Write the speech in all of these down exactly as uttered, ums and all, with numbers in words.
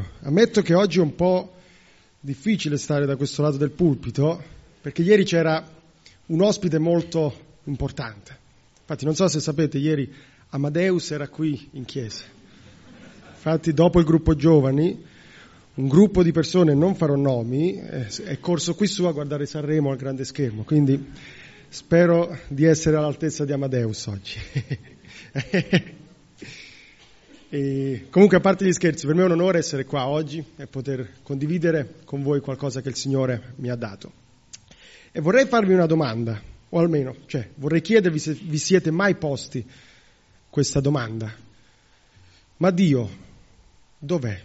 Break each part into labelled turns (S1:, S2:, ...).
S1: Buongiorno. Ammetto che oggi è un po' difficile stare da questo lato del pulpito, perché ieri c'era un ospite molto importante. Infatti non so se sapete, ieri Amadeus era qui in chiesa. Infatti dopo il gruppo giovani, un gruppo di persone, non farò nomi, è corso qui su a guardare Sanremo al grande schermo, quindi spero di essere all'altezza di Amadeus oggi. E comunque, a parte gli scherzi, per me è un onore essere qua oggi e poter condividere con voi qualcosa che il Signore mi ha dato. E vorrei farvi una domanda, o almeno, cioè, vorrei chiedervi se vi siete mai posti questa domanda. Ma Dio, dov'è?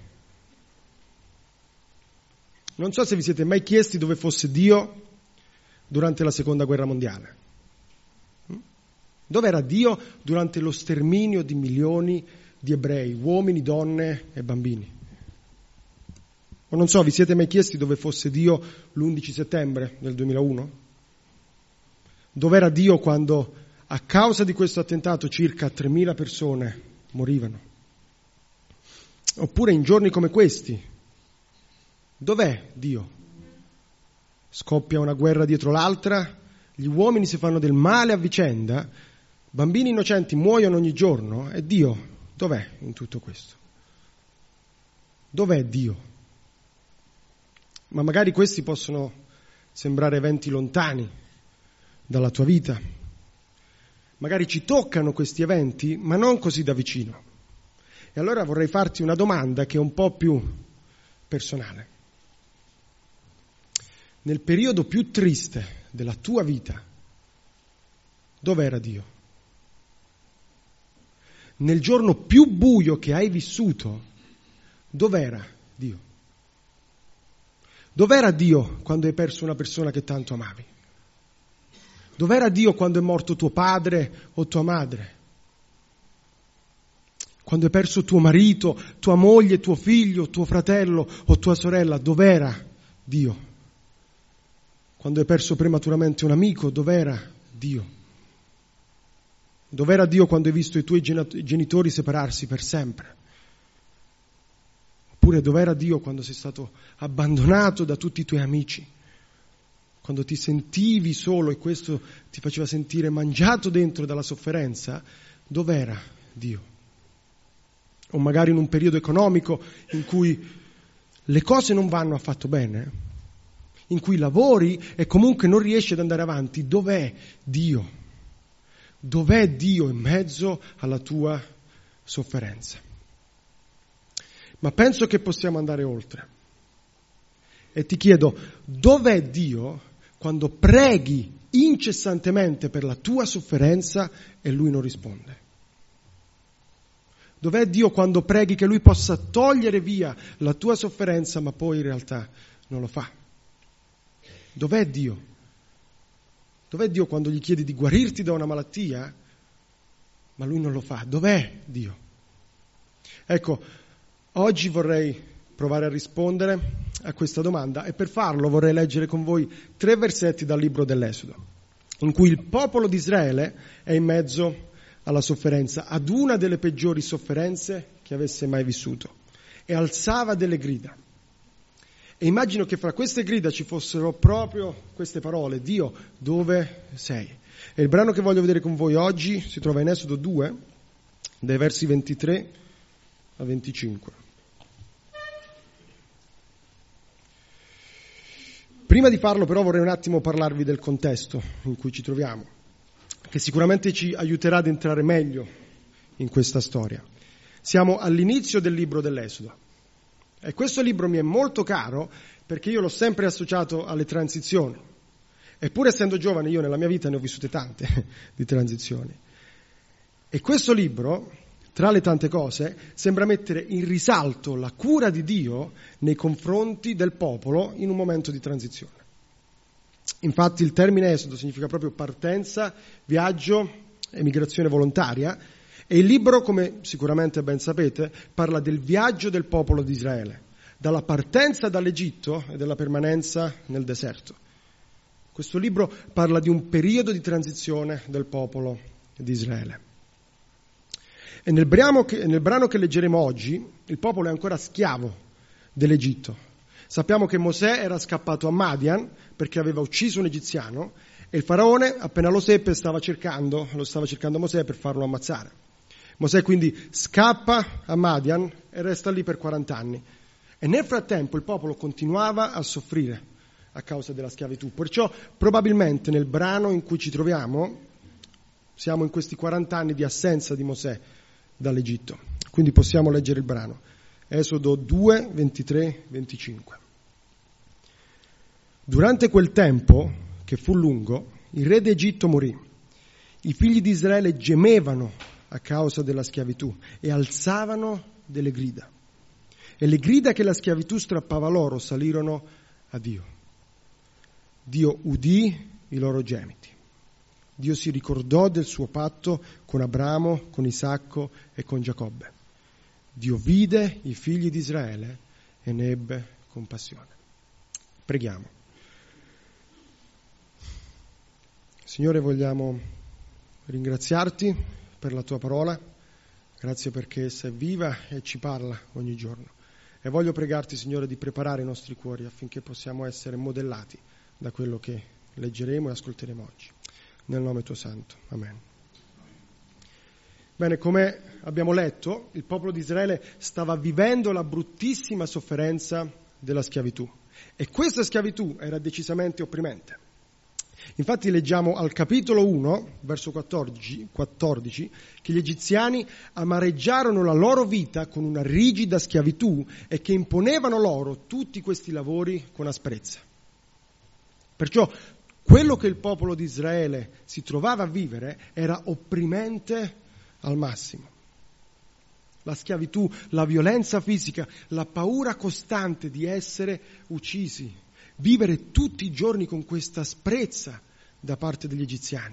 S1: Non so se vi siete mai chiesti dove fosse Dio durante la Seconda Guerra Mondiale. Dov'era Dio durante lo sterminio di milioni di ebrei, uomini, donne e bambini? O non so, vi siete mai chiesti dove fosse Dio l'undici settembre del duemilauno? Dov'era Dio quando a causa di questo attentato circa tremila persone morivano? Oppure in giorni come questi, dov'è Dio? Scoppia una guerra dietro l'altra, gli uomini si fanno del male a vicenda, bambini innocenti muoiono ogni giorno, e Dio dov'è in tutto questo? Dov'è Dio? Ma magari questi possono sembrare eventi lontani dalla tua vita. Magari ci toccano questi eventi, ma non così da vicino. E allora vorrei farti una domanda che è un po' più personale. Nel periodo più triste della tua vita, dov'era Dio? Nel giorno più buio che hai vissuto, dov'era Dio? Dov'era Dio quando hai perso una persona che tanto amavi? Dov'era Dio quando è morto tuo padre o tua madre? Quando hai perso tuo marito, tua moglie, tuo figlio, tuo fratello o tua sorella, dov'era Dio? Quando hai perso prematuramente un amico, dov'era Dio? Dov'era Dio quando hai visto i tuoi genitori separarsi per sempre? Oppure dov'era Dio quando sei stato abbandonato da tutti i tuoi amici? Quando ti sentivi solo e questo ti faceva sentire mangiato dentro dalla sofferenza, dov'era Dio? O magari in un periodo economico in cui le cose non vanno affatto bene, in cui lavori e comunque non riesci ad andare avanti, dov'è Dio? Dov'è Dio in mezzo alla tua sofferenza? Ma penso che possiamo andare oltre. E ti chiedo, dov'è Dio quando preghi incessantemente per la tua sofferenza e Lui non risponde? Dov'è Dio quando preghi che Lui possa togliere via la tua sofferenza, ma poi in realtà non lo fa? Dov'è Dio? Dov'è Dio quando gli chiedi di guarirti da una malattia, ma Lui non lo fa? Dov'è Dio? Ecco, oggi vorrei provare a rispondere a questa domanda e per farlo vorrei leggere con voi tre versetti dal libro dell'Esodo, in cui il popolo di Israele è in mezzo alla sofferenza, ad una delle peggiori sofferenze che avesse mai vissuto, e alzava delle grida. E immagino che fra queste grida ci fossero proprio queste parole: Dio, dove sei? E il brano che voglio vedere con voi oggi si trova in Esodo due, dai versi ventitré a venticinque. Prima di farlo però vorrei un attimo parlarvi del contesto in cui ci troviamo, che sicuramente ci aiuterà ad entrare meglio in questa storia. Siamo all'inizio del libro dell'Esodo. E questo libro mi è molto caro perché io l'ho sempre associato alle transizioni. Eppure, essendo giovane, io nella mia vita ne ho vissute tante di transizioni. E questo libro, tra le tante cose, sembra mettere in risalto la cura di Dio nei confronti del popolo in un momento di transizione. Infatti il termine Esodo significa proprio partenza, viaggio, emigrazione volontaria. E il libro, come sicuramente ben sapete, parla del viaggio del popolo di Israele, dalla partenza dall'Egitto e della permanenza nel deserto. Questo libro parla di un periodo di transizione del popolo di Israele. E nel brano che, nel brano che leggeremo oggi, il popolo è ancora schiavo dell'Egitto. Sappiamo che Mosè era scappato a Madian perché aveva ucciso un egiziano e il faraone, appena lo seppe, stava cercando, lo stava cercando Mosè per farlo ammazzare. Mosè quindi scappa a Madian e resta lì per quaranta anni. E nel frattempo il popolo continuava a soffrire a causa della schiavitù. Perciò probabilmente nel brano in cui ci troviamo siamo in questi quaranta anni di assenza di Mosè dall'Egitto. Quindi possiamo leggere il brano. Esodo due, ventitré, venticinque. Durante quel tempo, che fu lungo, il re d'Egitto morì. I figli di Israele gemevano a causa della schiavitù e alzavano delle grida. E le grida che la schiavitù strappava loro salirono a Dio. Dio udì i loro gemiti. Dio si ricordò del suo patto con Abramo, con Isacco e con Giacobbe. Dio vide i figli di Israele e ne ebbe compassione. Preghiamo. Signore, vogliamo ringraziarti per la tua parola. Grazie perché essa è viva e ci parla ogni giorno. E voglio pregarti, Signore, di preparare i nostri cuori affinché possiamo essere modellati da quello che leggeremo e ascolteremo oggi. Nel nome tuo santo. Amen. Bene, come abbiamo letto, il popolo di Israele stava vivendo la bruttissima sofferenza della schiavitù. E questa schiavitù era decisamente opprimente. Infatti leggiamo al capitolo uno, verso quattordici, quattordici, che gli egiziani amareggiarono la loro vita con una rigida schiavitù e che imponevano loro tutti questi lavori con asprezza. Perciò quello che il popolo di Israele si trovava a vivere era opprimente al massimo. La schiavitù, la violenza fisica, la paura costante di essere uccisi, vivere tutti i giorni con questa asprezza da parte degli egiziani.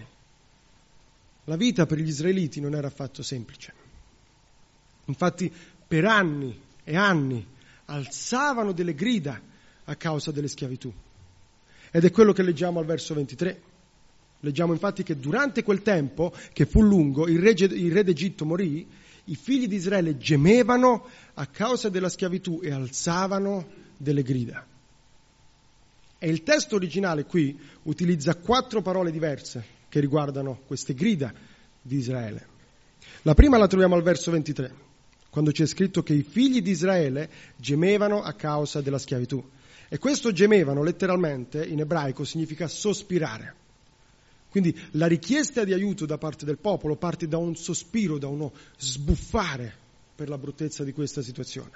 S1: La vita per gli israeliti non era affatto semplice. Infatti per anni e anni alzavano delle grida a causa delle schiavitù. Ed è quello che leggiamo al verso ventitré. Leggiamo infatti che durante quel tempo, che fu lungo, il re, il re d'Egitto morì, i figli di Israele gemevano a causa della schiavitù e alzavano delle grida. E il testo originale qui utilizza quattro parole diverse che riguardano queste grida di Israele. La prima la troviamo al verso ventitré, quando c'è scritto che i figli di Israele gemevano a causa della schiavitù. E questo gemevano letteralmente in ebraico significa sospirare. Quindi la richiesta di aiuto da parte del popolo parte da un sospiro, da uno sbuffare per la bruttezza di questa situazione.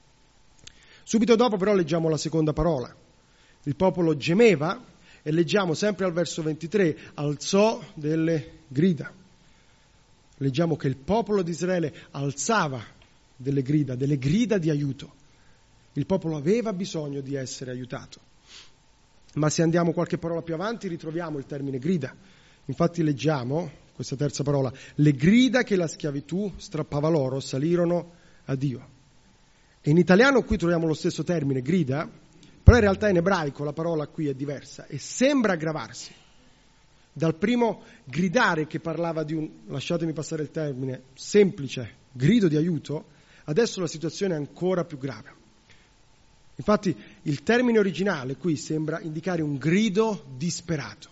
S1: Subito dopo però leggiamo la seconda parola. Il popolo gemeva e leggiamo sempre al verso ventitré, alzò delle grida. Leggiamo che il popolo di Israele alzava delle grida, delle grida di aiuto. Il popolo aveva bisogno di essere aiutato. Ma se andiamo qualche parola più avanti ritroviamo il termine grida. Infatti leggiamo, questa terza parola, le grida che la schiavitù strappava loro salirono a Dio. E in italiano qui troviamo lo stesso termine, grida, però in realtà in ebraico la parola qui è diversa e sembra aggravarsi. Dal primo gridare che parlava di un, lasciatemi passare il termine, semplice grido di aiuto, adesso la situazione è ancora più grave. Infatti il termine originale qui sembra indicare un grido disperato.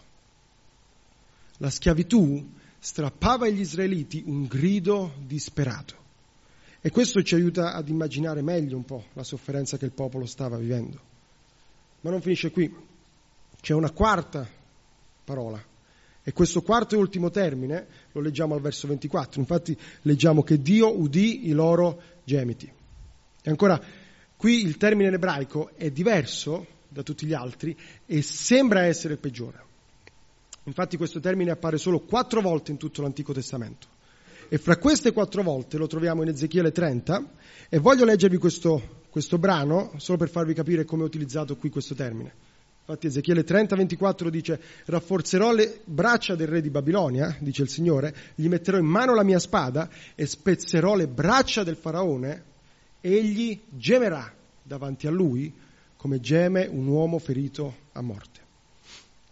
S1: La schiavitù strappava agli israeliti un grido disperato. E questo ci aiuta ad immaginare meglio un po' la sofferenza che il popolo stava vivendo. Ma non finisce qui. C'è una quarta parola. E questo quarto e ultimo termine lo leggiamo al verso ventiquattro. Infatti leggiamo che Dio udì i loro gemiti. E ancora, qui il termine in ebraico è diverso da tutti gli altri e sembra essere il peggiore. Infatti questo termine appare solo quattro volte in tutto l'Antico Testamento. E fra queste quattro volte lo troviamo in Ezechiele trenta e voglio leggervi questo, questo brano solo per farvi capire come è utilizzato qui questo termine. Infatti Ezechiele trenta ventiquattro dice: rafforzerò le braccia del re di Babilonia, dice il Signore, gli metterò in mano la mia spada e spezzerò le braccia del faraone, egli gemerà davanti a lui come geme un uomo ferito a morte.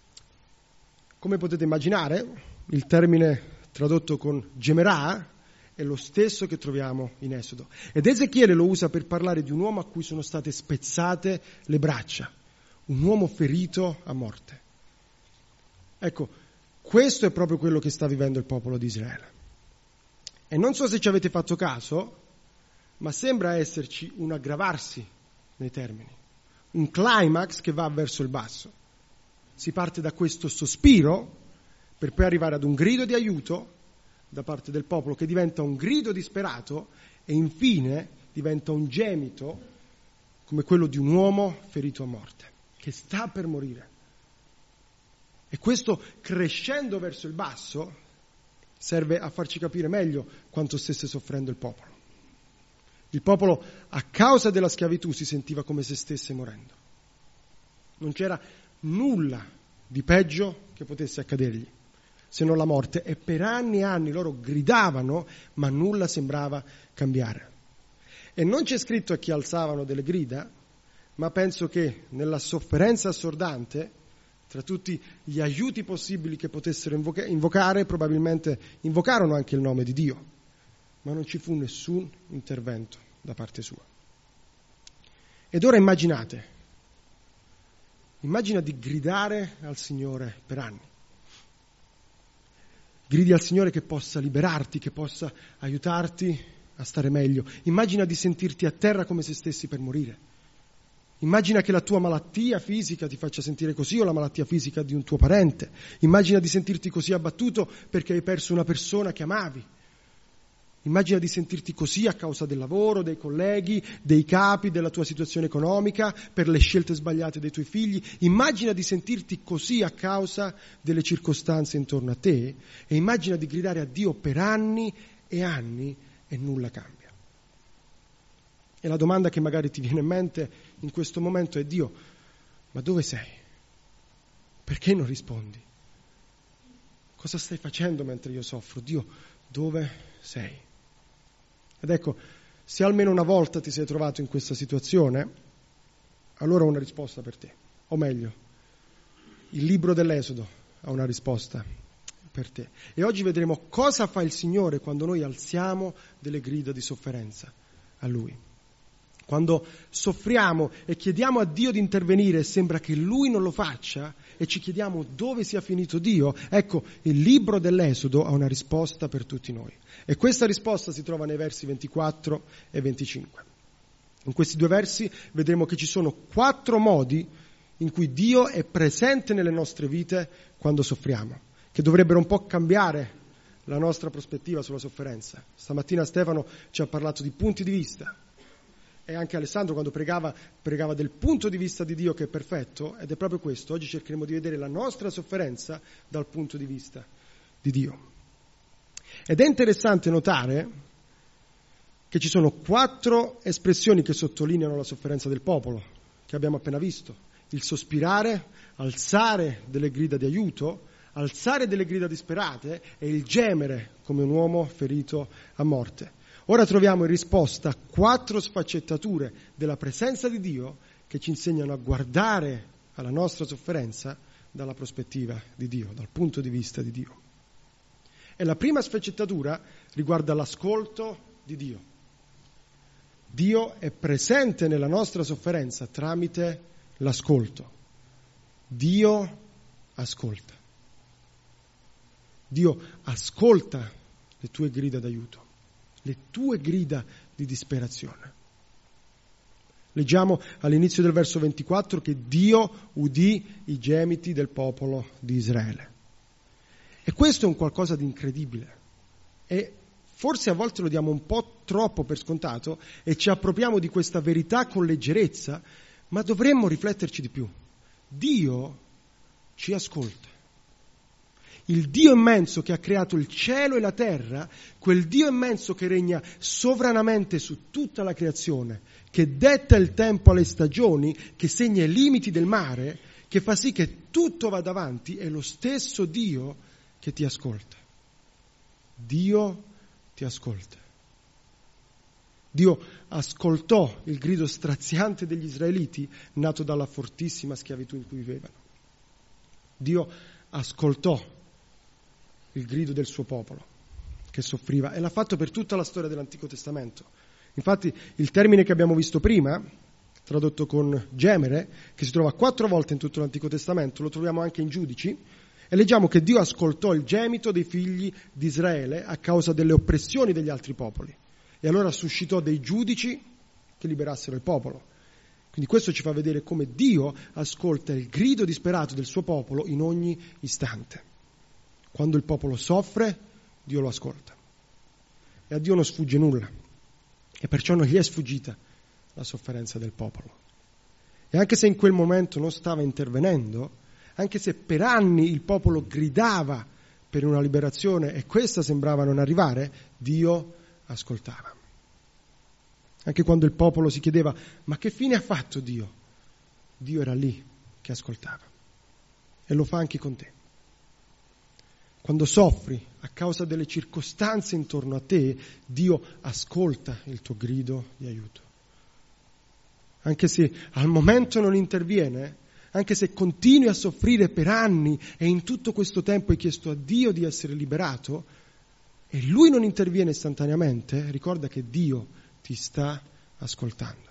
S1: Come potete immaginare, il termine tradotto con gemerà è lo stesso che troviamo in Esodo. Ed Ezechiele lo usa per parlare di un uomo a cui sono state spezzate le braccia, un uomo ferito a morte. Ecco, questo è proprio quello che sta vivendo il popolo di Israele. E non so se ci avete fatto caso, ma sembra esserci un aggravarsi nei termini, un climax che va verso il basso. Si parte da questo sospiro per poi arrivare ad un grido di aiuto da parte del popolo che diventa un grido disperato e infine diventa un gemito come quello di un uomo ferito a morte, che sta per morire. E questo crescendo verso il basso serve a farci capire meglio quanto stesse soffrendo il popolo. Il popolo, a causa della schiavitù, si sentiva come se stesse morendo. Non c'era nulla di peggio che potesse accadergli, se non la morte, e per anni e anni loro gridavano, ma nulla sembrava cambiare. E non c'è scritto a chi alzavano delle grida, ma penso che nella sofferenza assordante, tra tutti gli aiuti possibili che potessero invoca- invocare, probabilmente invocarono anche il nome di Dio, ma non ci fu nessun intervento da parte sua. Ed ora immaginate, immagina di gridare al Signore per anni. Gridi al Signore che possa liberarti, che possa aiutarti a stare meglio. Immagina di sentirti a terra come se stessi per morire. Immagina che la tua malattia fisica ti faccia sentire così, o la malattia fisica di un tuo parente. Immagina di sentirti così abbattuto perché hai perso una persona che amavi. Immagina di sentirti così a causa del lavoro, dei colleghi, dei capi, della tua situazione economica, per le scelte sbagliate dei tuoi figli. Immagina di sentirti così a causa delle circostanze intorno a te e immagina di gridare a Dio per anni e anni e nulla cambia. E la domanda che magari ti viene in mente in questo momento è: Dio, ma dove sei? Perché non rispondi? Cosa stai facendo mentre io soffro? Dio, dove sei? Ed ecco, se almeno una volta ti sei trovato in questa situazione, allora ho una risposta per te. O meglio, il libro dell'Esodo ha una risposta per te. E oggi vedremo cosa fa il Signore quando noi alziamo delle grida di sofferenza a Lui. Quando soffriamo e chiediamo a Dio di intervenire e sembra che Lui non lo faccia e ci chiediamo dove sia finito Dio, ecco, il libro dell'Esodo ha una risposta per tutti noi. E questa risposta si trova nei versi ventiquattro e venticinque. In questi due versi vedremo che ci sono quattro modi in cui Dio è presente nelle nostre vite quando soffriamo, che dovrebbero un po' cambiare la nostra prospettiva sulla sofferenza. Stamattina Stefano ci ha parlato di punti di vista. E anche Alessandro, quando pregava, pregava del punto di vista di Dio che è perfetto, ed è proprio questo. Oggi cercheremo di vedere la nostra sofferenza dal punto di vista di Dio. Ed è interessante notare che ci sono quattro espressioni che sottolineano la sofferenza del popolo, che abbiamo appena visto. Il sospirare, alzare delle grida di aiuto, alzare delle grida disperate e il gemere come un uomo ferito a morte. Ora troviamo in risposta quattro sfaccettature della presenza di Dio che ci insegnano a guardare alla nostra sofferenza dalla prospettiva di Dio, dal punto di vista di Dio. E la prima sfaccettatura riguarda l'ascolto di Dio. Dio è presente nella nostra sofferenza tramite l'ascolto. Dio ascolta. Dio ascolta le tue grida d'aiuto, le tue grida di disperazione. Leggiamo all'inizio del verso ventiquattro che Dio udì i gemiti del popolo di Israele. E questo è un qualcosa di incredibile. E forse a volte lo diamo un po' troppo per scontato e ci appropriamo di questa verità con leggerezza, ma dovremmo rifletterci di più. Dio ci ascolta. Il Dio immenso che ha creato il cielo e la terra, quel Dio immenso che regna sovranamente su tutta la creazione, che detta il tempo alle stagioni, che segna i limiti del mare, che fa sì che tutto vada avanti, è lo stesso Dio che ti ascolta. Dio ti ascolta. Dio ascoltò il grido straziante degli israeliti nato dalla fortissima schiavitù in cui vivevano. Dio ascoltò il grido del suo popolo, che che soffriva, e l'ha fatto per tutta la storia dell'Antico Testamento. Infatti il termine che abbiamo visto prima, tradotto con gemere, che si trova quattro volte in tutto l'Antico Testamento, lo troviamo anche in Giudici, e leggiamo che Dio ascoltò il gemito dei figli di Israele a causa delle oppressioni degli altri popoli, e allora suscitò dei giudici che liberassero il popolo. Quindi questo ci fa vedere come Dio ascolta il grido disperato del suo popolo in ogni istante. Quando il popolo soffre, Dio lo ascolta. E a Dio non sfugge nulla. E perciò non gli è sfuggita la sofferenza del popolo. E anche se in quel momento non stava intervenendo, anche se per anni il popolo gridava per una liberazione e questa sembrava non arrivare, Dio ascoltava. Anche quando il popolo si chiedeva: ma che fine ha fatto Dio? Dio era lì che ascoltava. E lo fa anche con te. Quando soffri a causa delle circostanze intorno a te, Dio ascolta il tuo grido di aiuto. Anche se al momento non interviene, anche se continui a soffrire per anni e in tutto questo tempo hai chiesto a Dio di essere liberato e Lui non interviene istantaneamente, ricorda che Dio ti sta ascoltando.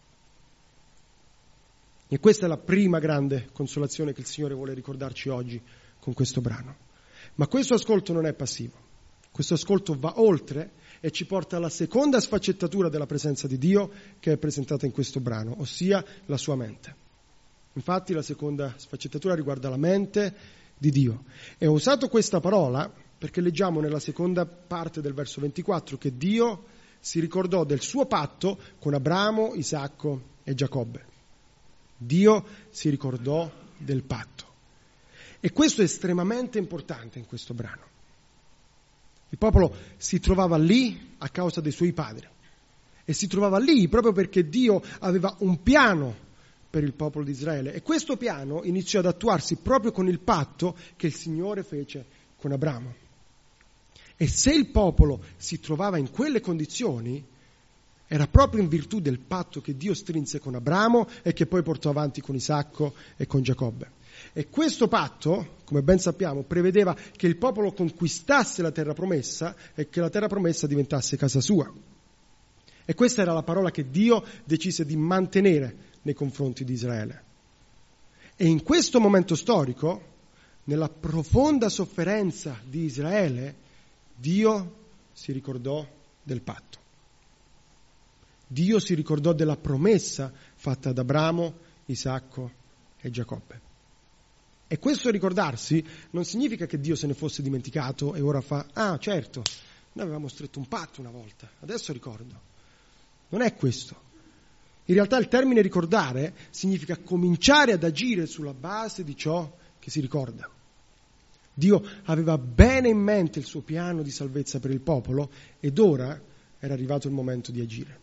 S1: E questa è la prima grande consolazione che il Signore vuole ricordarci oggi con questo brano. Ma questo ascolto non è passivo. Questo ascolto va oltre e ci porta alla seconda sfaccettatura della presenza di Dio che è presentata in questo brano, ossia la sua mente. Infatti la seconda sfaccettatura riguarda la mente di Dio. E ho usato questa parola perché leggiamo nella seconda parte del verso ventiquattro che Dio si ricordò del suo patto con Abramo, Isacco e Giacobbe. Dio si ricordò del patto. E questo è estremamente importante in questo brano. Il popolo si trovava lì a causa dei suoi padri. E si trovava lì proprio perché Dio aveva un piano per il popolo di Israele. E questo piano iniziò ad attuarsi proprio con il patto che il Signore fece con Abramo. E se il popolo si trovava in quelle condizioni, era proprio in virtù del patto che Dio strinse con Abramo e che poi portò avanti con Isacco e con Giacobbe. E questo patto, come ben sappiamo, prevedeva che il popolo conquistasse la terra promessa e che la terra promessa diventasse casa sua. E questa era la parola che Dio decise di mantenere nei confronti di Israele. E in questo momento storico, nella profonda sofferenza di Israele, Dio si ricordò del patto. Dio si ricordò della promessa fatta ad Abramo, Isacco e Giacobbe. E questo ricordarsi non significa che Dio se ne fosse dimenticato e ora fa: ah, certo, noi avevamo stretto un patto una volta, adesso ricordo. Non è questo. In realtà il termine ricordare significa cominciare ad agire sulla base di ciò che si ricorda. Dio aveva bene in mente il suo piano di salvezza per il popolo ed ora era arrivato il momento di agire.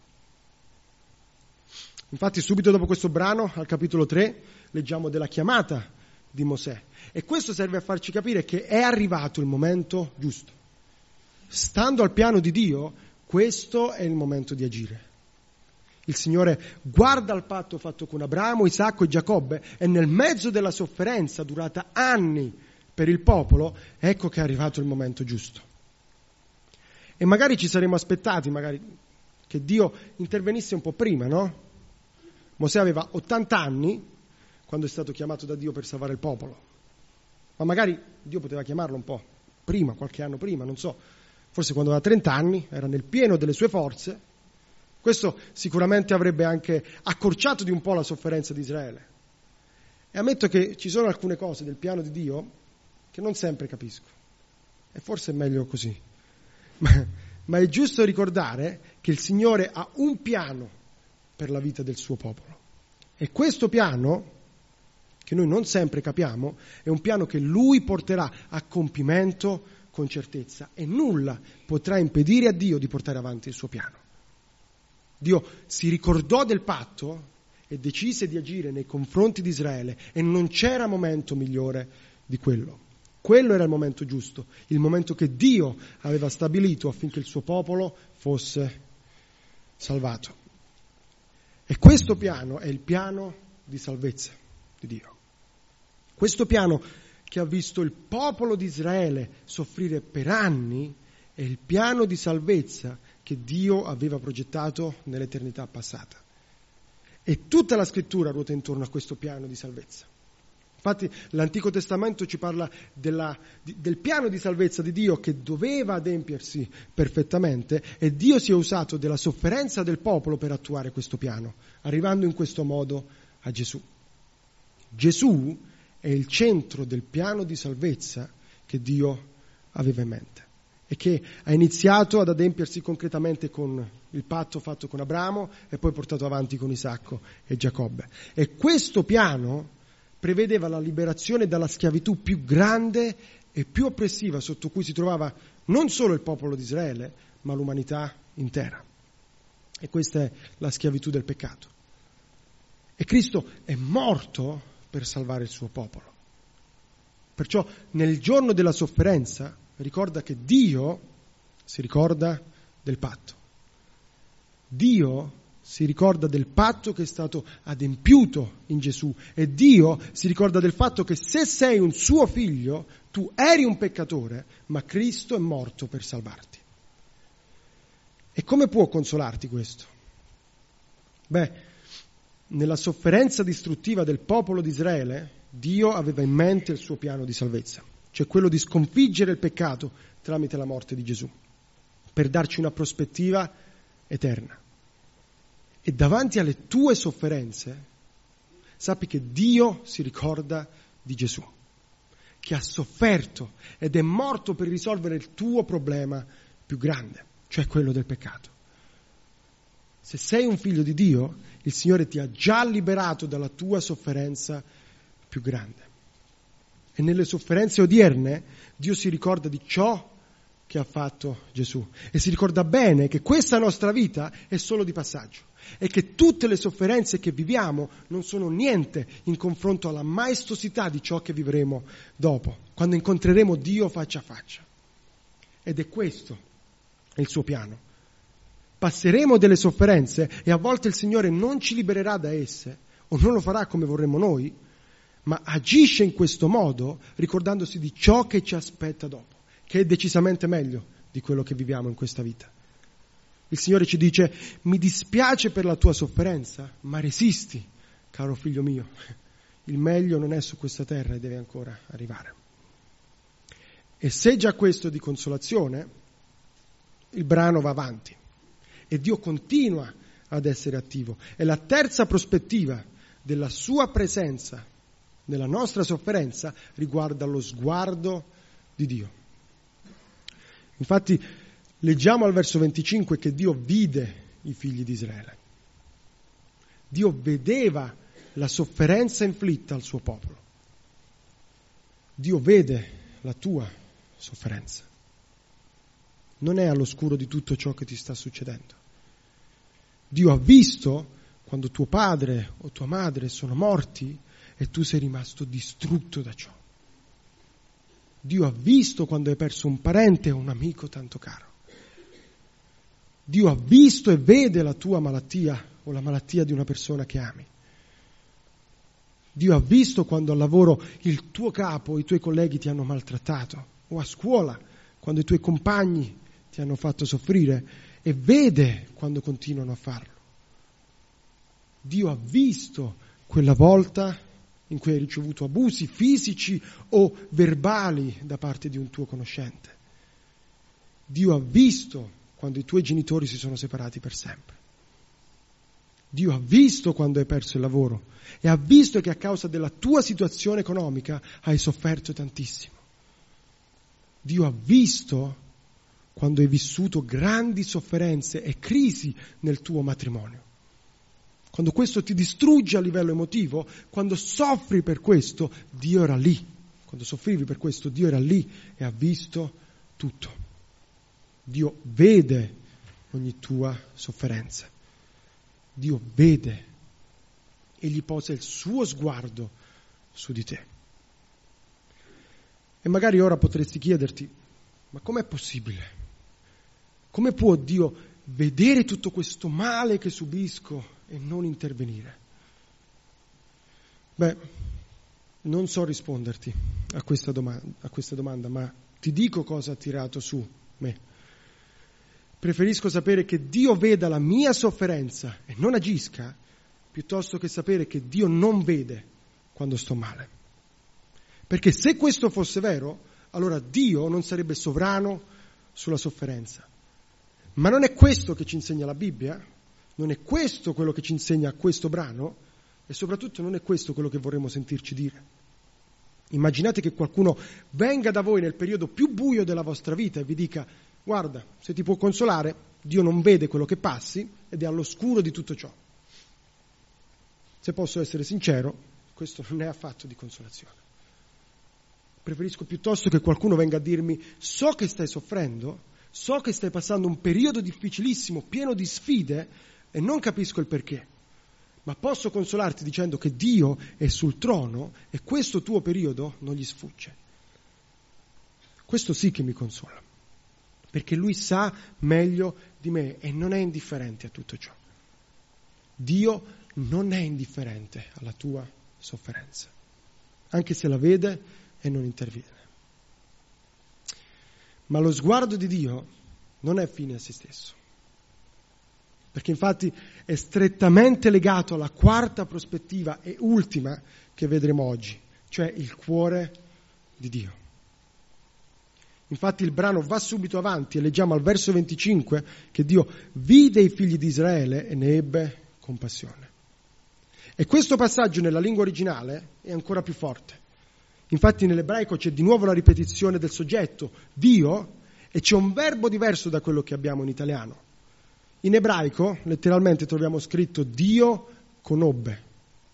S1: Infatti subito dopo questo brano, al capitolo tre, leggiamo della chiamata di Mosè. E questo serve a farci capire che è arrivato il momento giusto. Stando al piano di Dio, questo è il momento di agire. Il Signore guarda al patto fatto con Abramo, Isacco e Giacobbe e nel mezzo della sofferenza durata anni per il popolo, ecco che è arrivato il momento giusto. E magari ci saremmo aspettati, magari, che Dio intervenisse un po' prima, no? Mosè aveva ottanta anni quando è stato chiamato da Dio per salvare il popolo. Ma magari Dio poteva chiamarlo un po' prima, qualche anno prima, non so. Forse quando aveva trenta anni, era nel pieno delle sue forze. Questo sicuramente avrebbe anche accorciato di un po' la sofferenza di Israele. E ammetto che ci sono alcune cose del piano di Dio che non sempre capisco. E forse è meglio così. Ma, ma è giusto ricordare che il Signore ha un piano per la vita del suo popolo. E questo piano, che noi non sempre capiamo, è un piano che Lui porterà a compimento con certezza e nulla potrà impedire a Dio di portare avanti il suo piano. Dio si ricordò del patto e decise di agire nei confronti di Israele e non c'era momento migliore di quello. Quello era il momento giusto, il momento che Dio aveva stabilito affinché il suo popolo fosse salvato. E questo piano è il piano di salvezza di Dio. Questo piano che ha visto il popolo di Israele soffrire per anni è il piano di salvezza che Dio aveva progettato nell'eternità passata. E tutta la scrittura ruota intorno a questo piano di salvezza. Infatti l'Antico Testamento ci parla della, di, del piano di salvezza di Dio che doveva adempiersi perfettamente, e Dio si è usato della sofferenza del popolo per attuare questo piano, arrivando in questo modo a Gesù. Gesù è il centro del piano di salvezza che Dio aveva in mente e che ha iniziato ad adempiersi concretamente con il patto fatto con Abramo e poi portato avanti con Isacco e Giacobbe. E questo piano prevedeva la liberazione dalla schiavitù più grande e più oppressiva sotto cui si trovava non solo il popolo di Israele, ma l'umanità intera. E questa è la schiavitù del peccato. E Cristo è morto per salvare il suo popolo. Perciò nel giorno della sofferenza ricorda che Dio si ricorda del patto. Dio si ricorda del patto che è stato adempiuto in Gesù, e Dio si ricorda del fatto che se sei un suo figlio, tu eri un peccatore, ma Cristo è morto per salvarti. E come può consolarti questo? Beh, nella sofferenza distruttiva del popolo di Israele, Dio aveva in mente il suo piano di salvezza, cioè quello di sconfiggere il peccato tramite la morte di Gesù, per darci una prospettiva eterna. E davanti alle tue sofferenze, sappi che Dio si ricorda di Gesù, che ha sofferto ed è morto per risolvere il tuo problema più grande, cioè quello del peccato. Se sei un figlio di Dio, il Signore ti ha già liberato dalla tua sofferenza più grande. E nelle sofferenze odierne, Dio si ricorda di ciò che ha fatto Gesù. E si ricorda bene che questa nostra vita è solo di passaggio. E che tutte le sofferenze che viviamo non sono niente in confronto alla maestosità di ciò che vivremo dopo, quando incontreremo Dio faccia a faccia. Ed è questo il suo piano. Passeremo delle sofferenze e a volte il Signore non ci libererà da esse, o non lo farà come vorremmo noi, ma agisce in questo modo ricordandosi di ciò che ci aspetta dopo, che è decisamente meglio di quello che viviamo in questa vita. Il Signore ci dice: mi dispiace per la tua sofferenza, ma resisti, caro figlio mio. Il meglio non è su questa terra e deve ancora arrivare. E se già questo è di consolazione, il brano va avanti e Dio continua ad essere attivo. E la terza prospettiva della sua presenza nella nostra sofferenza riguarda lo sguardo di Dio. Infatti, leggiamo al verso venticinque che Dio vide i figli di Israele. Dio vedeva la sofferenza inflitta al suo popolo. Dio vede la tua sofferenza. Non è all'oscuro di tutto ciò che ti sta succedendo. Dio ha visto quando tuo padre o tua madre sono morti e tu sei rimasto distrutto da ciò. Dio ha visto quando hai perso un parente o un amico tanto caro. Dio ha visto e vede la tua malattia o la malattia di una persona che ami. Dio ha visto quando al lavoro il tuo capo o i tuoi colleghi ti hanno maltrattato, o a scuola quando i tuoi compagni ti hanno fatto soffrire, e vede quando continuano a farlo. Dio ha visto quella volta in cui hai ricevuto abusi fisici o verbali da parte di un tuo conoscente. Dio ha visto quando i tuoi genitori si sono separati per sempre. Dio ha visto quando hai perso il lavoro e ha visto che a causa della tua situazione economica hai sofferto tantissimo. Dio ha visto quando hai vissuto grandi sofferenze e crisi nel tuo matrimonio. Quando questo ti distrugge a livello emotivo, quando soffri per questo, Dio era lì. Quando soffrivi per questo, Dio era lì e ha visto tutto. Dio vede ogni tua sofferenza. Dio vede e gli posa il suo sguardo su di te. E magari ora potresti chiederti: ma com'è possibile? Come può Dio vedere tutto questo male che subisco e non intervenire? Beh, non so risponderti a questa domanda, a questa domanda, ma ti dico cosa ha tirato su me Preferisco sapere che Dio veda la mia sofferenza e non agisca, piuttosto che sapere che Dio non vede quando sto male. Perché se questo fosse vero, allora Dio non sarebbe sovrano sulla sofferenza. Ma non è questo che ci insegna la Bibbia, non è questo quello che ci insegna questo brano, e soprattutto non è questo quello che vorremmo sentirci dire. Immaginate che qualcuno venga da voi nel periodo più buio della vostra vita e vi dica: guarda, se ti può consolare, Dio non vede quello che passi ed è all'oscuro di tutto ciò. Se posso essere sincero, questo non è affatto di consolazione. Preferisco piuttosto che qualcuno venga a dirmi: so che stai soffrendo, so che stai passando un periodo difficilissimo, pieno di sfide, e non capisco il perché. Ma posso consolarti dicendo che Dio è sul trono e questo tuo periodo non gli sfugge. Questo sì che mi consola, perché Lui sa meglio di me e non è indifferente a tutto ciò. Dio non è indifferente alla tua sofferenza, anche se la vede e non interviene. Ma lo sguardo di Dio non è fine a se stesso, perché infatti è strettamente legato alla quarta prospettiva e ultima che vedremo oggi, cioè il cuore di Dio. Infatti il brano va subito avanti e leggiamo al verso venticinque che Dio vide i figli di Israele e ne ebbe compassione. E questo passaggio nella lingua originale è ancora più forte. Infatti nell'ebraico c'è di nuovo la ripetizione del soggetto, Dio, e c'è un verbo diverso da quello che abbiamo in italiano. In ebraico, letteralmente, troviamo scritto Dio conobbe.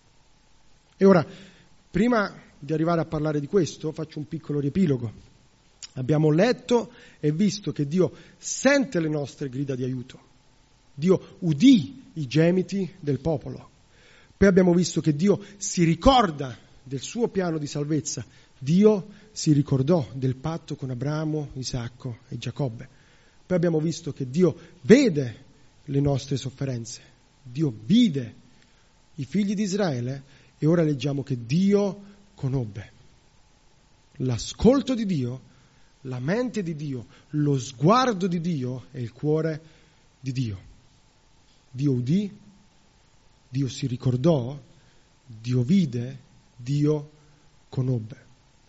S1: E ora, prima di arrivare a parlare di questo, faccio un piccolo riepilogo. Abbiamo letto e visto che Dio sente le nostre grida di aiuto. Dio udì i gemiti del popolo. Poi abbiamo visto che Dio si ricorda del suo piano di salvezza. Dio si ricordò del patto con Abramo, Isacco e Giacobbe. Poi abbiamo visto che Dio vede le nostre sofferenze. Dio vide i figli di Israele e ora leggiamo che Dio conobbe. L'ascolto di Dio, la mente di Dio, lo sguardo di Dio e il cuore di Dio. Dio udì, Dio si ricordò, Dio vide, Dio conobbe.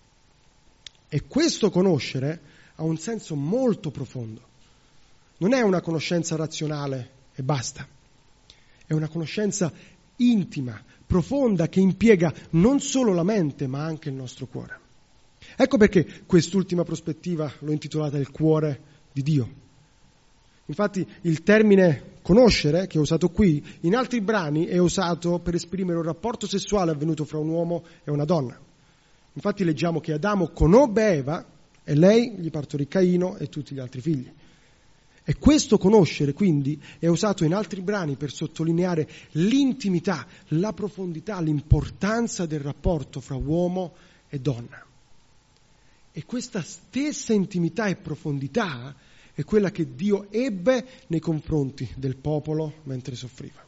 S1: E questo conoscere ha un senso molto profondo. Non è una conoscenza razionale e basta. È una conoscenza intima, profonda, che impiega non solo la mente, ma anche il nostro cuore. Ecco perché quest'ultima prospettiva l'ho intitolata il cuore di Dio. Infatti il termine conoscere, che è usato qui, in altri brani è usato per esprimere un rapporto sessuale avvenuto fra un uomo e una donna. Infatti leggiamo che Adamo conobbe Eva e lei gli partorì Caino e tutti gli altri figli. E questo conoscere, quindi, è usato in altri brani per sottolineare l'intimità, la profondità, l'importanza del rapporto fra uomo e donna. E questa stessa intimità e profondità è quella che Dio ebbe nei confronti del popolo mentre soffriva.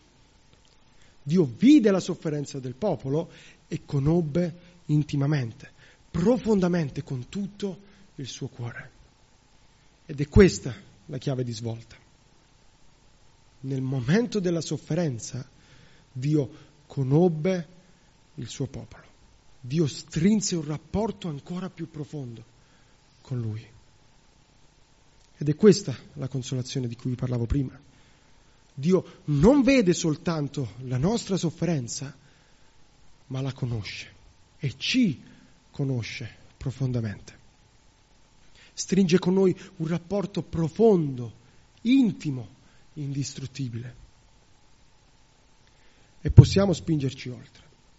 S1: Dio vide la sofferenza del popolo e conobbe intimamente, profondamente, con tutto il suo cuore. Ed è questa la chiave di svolta. Nel momento della sofferenza, Dio conobbe il suo popolo. Dio strinse un rapporto ancora più profondo con Lui. Ed è questa la consolazione di cui vi parlavo prima. Dio non vede soltanto la nostra sofferenza, ma la conosce e ci conosce profondamente. Stringe con noi un rapporto profondo, intimo, indistruttibile. E possiamo spingerci oltre.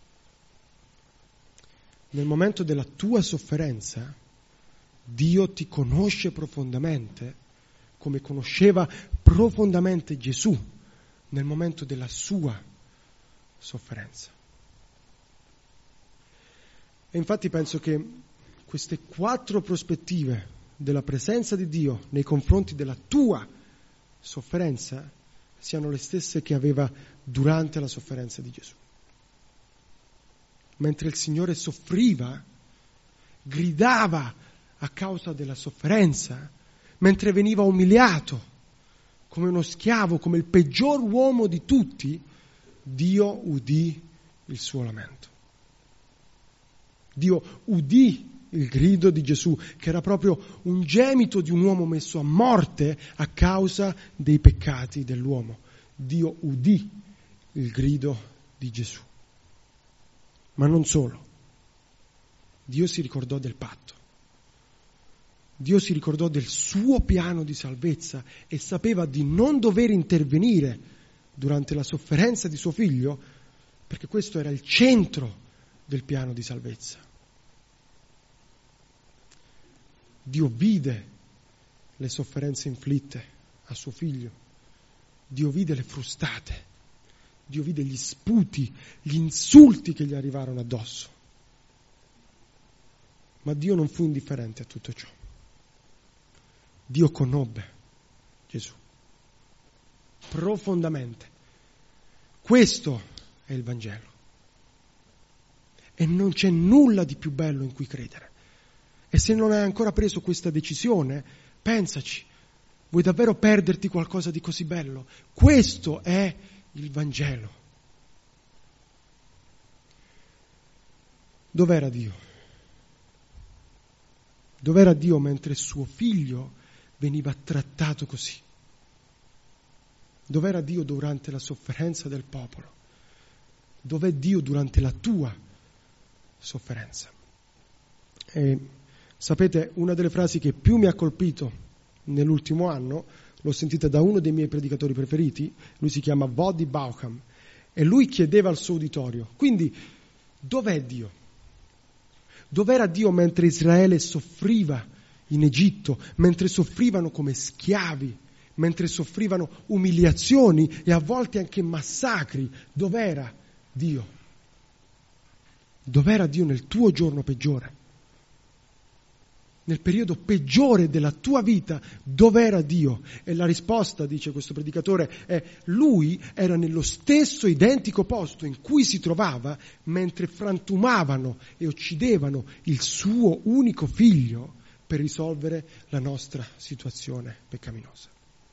S1: Nel momento della tua sofferenza, Dio ti conosce profondamente, come conosceva profondamente Gesù nel momento della sua sofferenza. E infatti penso che queste quattro prospettive della presenza di Dio nei confronti della tua sofferenza siano le stesse che aveva durante la sofferenza di Gesù. Mentre il Signore soffriva, gridava a causa della sofferenza, mentre veniva umiliato, come uno schiavo, come il peggior uomo di tutti, Dio udì il suo lamento. Dio udì il grido di Gesù, che era proprio un gemito di un uomo messo a morte a causa dei peccati dell'uomo. Dio udì il grido di Gesù. Ma non solo. Dio si ricordò del patto. Dio si ricordò del suo piano di salvezza e sapeva di non dover intervenire durante la sofferenza di suo figlio, perché questo era il centro del piano di salvezza. Dio vide le sofferenze inflitte a suo figlio, Dio vide le frustate, Dio vide gli sputi, gli insulti che gli arrivarono addosso. Ma Dio non fu indifferente a tutto ciò. Dio conobbe Gesù profondamente. Questo è il Vangelo. E non c'è nulla di più bello in cui credere. E se non hai ancora preso questa decisione, pensaci, vuoi davvero perderti qualcosa di così bello? Questo è il Vangelo. Dov'era Dio? Dov'era Dio mentre suo figlio veniva trattato così? Dov'era Dio durante la sofferenza del popolo? Dov'è Dio durante la tua sofferenza? E sapete, una delle frasi che più mi ha colpito nell'ultimo anno, l'ho sentita da uno dei miei predicatori preferiti, lui si chiama Voddie Baucham, e lui chiedeva al suo uditorio, quindi dov'è Dio? Dov'era Dio mentre Israele soffriva in Egitto, mentre soffrivano come schiavi, mentre soffrivano umiliazioni e a volte anche massacri? Dov'era Dio? Dov'era Dio nel tuo giorno peggiore? Nel periodo peggiore della tua vita, dov'era Dio? E la risposta, dice questo predicatore, è: lui era nello stesso identico posto in cui si trovava mentre frantumavano e uccidevano il suo unico figlio per risolvere la nostra situazione peccaminosa.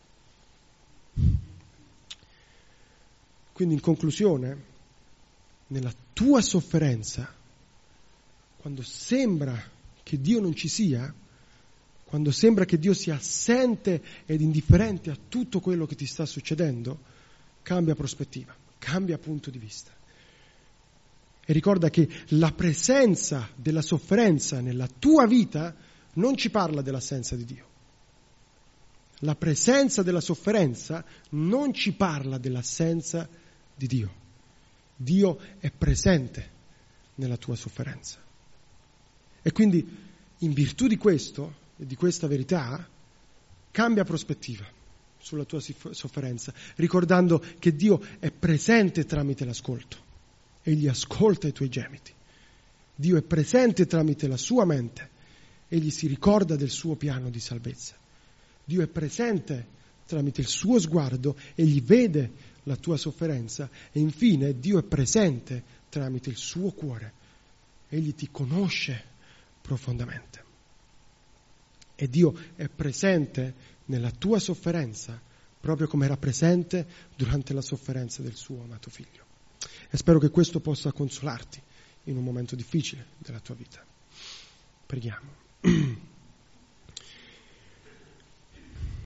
S1: Quindi, in conclusione, nella tua sofferenza, quando sembra che Dio non ci sia, quando sembra che Dio sia assente ed indifferente a tutto quello che ti sta succedendo, cambia prospettiva, cambia punto di vista. E ricorda che la presenza della sofferenza nella tua vita non ci parla dell'assenza di Dio. La presenza della sofferenza non ci parla dell'assenza di Dio. Dio è presente nella tua sofferenza. E quindi, in virtù di questo, e di questa verità, cambia prospettiva sulla tua sofferenza, ricordando che Dio è presente tramite l'ascolto. Egli ascolta i tuoi gemiti. Dio è presente tramite la sua mente. Egli si ricorda del suo piano di salvezza. Dio è presente tramite il suo sguardo. Egli vede la tua sofferenza. E infine, Dio è presente tramite il suo cuore. Egli ti conosce profondamente. E Dio è presente nella tua sofferenza proprio come era presente durante la sofferenza del suo amato figlio. E spero che questo possa consolarti in un momento difficile della tua vita. Preghiamo.